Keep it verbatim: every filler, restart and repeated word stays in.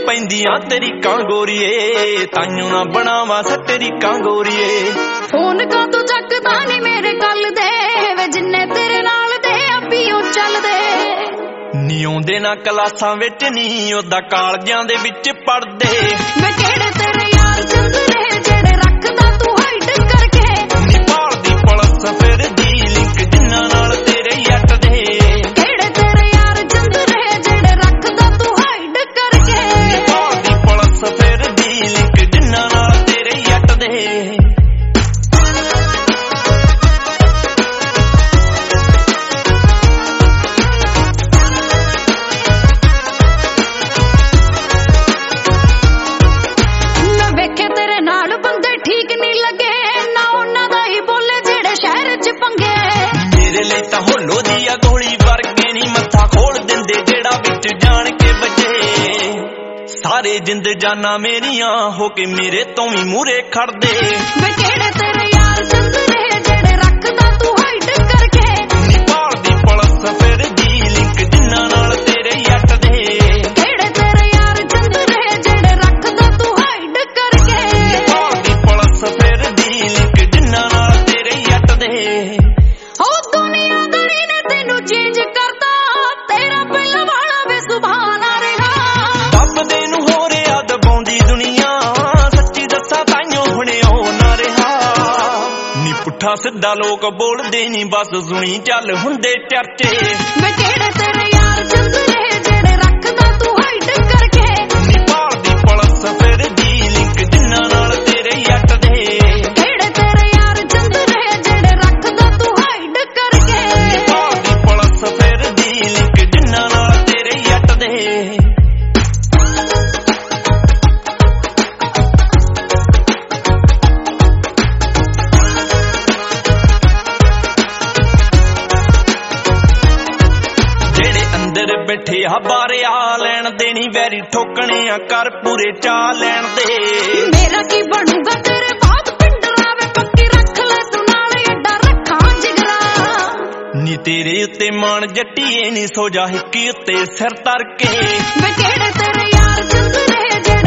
पैंदियां तेरी कांगोरीए ताइयों ना बनावा सटेरी कांगोरीए फोन का तू चकदा नहीं मेरे कल दे वे जिन्ने तेरे नाल दे अभी ओ चल दे नी आउंदे ना क्लासां विच नी ओदा कालजां दे विच पढ़दे वे केड़े तेरे यार चंदरे जेड़े रखदा तू हाइड करके नी पालदी पुलिस फिर दी लिंक जिन्ना नाल तेरे यट दे केड़े तेरे यार चंदरे जेड़े रखदा तू हाइड करके नी पालदी पुलिस फिर दी लिंक जिन्ना नाल तेरे यट दे ठीक नहीं लगे ना उन्ना दा ही बोले जेड़े शहर च पंगे मेरे लिए तां होलो दी आ गोली वर्गे नहीं मत्था खोल दिंदे जेड़ा विच जान के बजे सारे जिंद जाना मेरियां हो के मेरे तो भी मूरे खड़दे वे केड़े तेरे यार चंदरे जेड़े रखदा तू हाइड करके नी पालदी पुलिस फिर दी लिंक जिन्ना नाल तेरे यट दे केड़े तेरे यार चंदरे जेड़े रखदा तू हाइड करके फिर दी लिंक जिन्ना नाल तेरे यट दे ओ दुनियादारी ने तेनू चेंज करता तेरा पहला वाला वे सुभाना रहा रब दे नू हो रिया दबाउंदी दुनिया सच्ची दस्सां ताइयों हुणे ओ ना रहा नी पुट्ठा सिद्धा लोक बोलदे नी बस सुनी चल हुंदे चर्चे वे केड़े तेरे यार चंदरे जेड़े रखदा तू हाइड करके नी पालदी पुलिस फिर दी लिंक जिन्ना नाल तेरे यट दे केड़े तेरे यार चंदरे जेड़े रखदा तू हाइड करके नी पालदी पुलिस फिर दी लिंक जिन्ना नाल तेरे यट दे अंदर बैठे आ बारे आ लैन देनी वैरी ठोकने आ कर पूरे चा लैन दे मेरा की बनूगा तेरे बाप पिंडरा वे पक्की रख ले तू नाल एडा रखा जिगरा नी तेरे उत्ते मान जट्टीए नी सो जा हिक्की उत्ते सिर तर के वे केड़े तेरे यार चंदरे जेड़े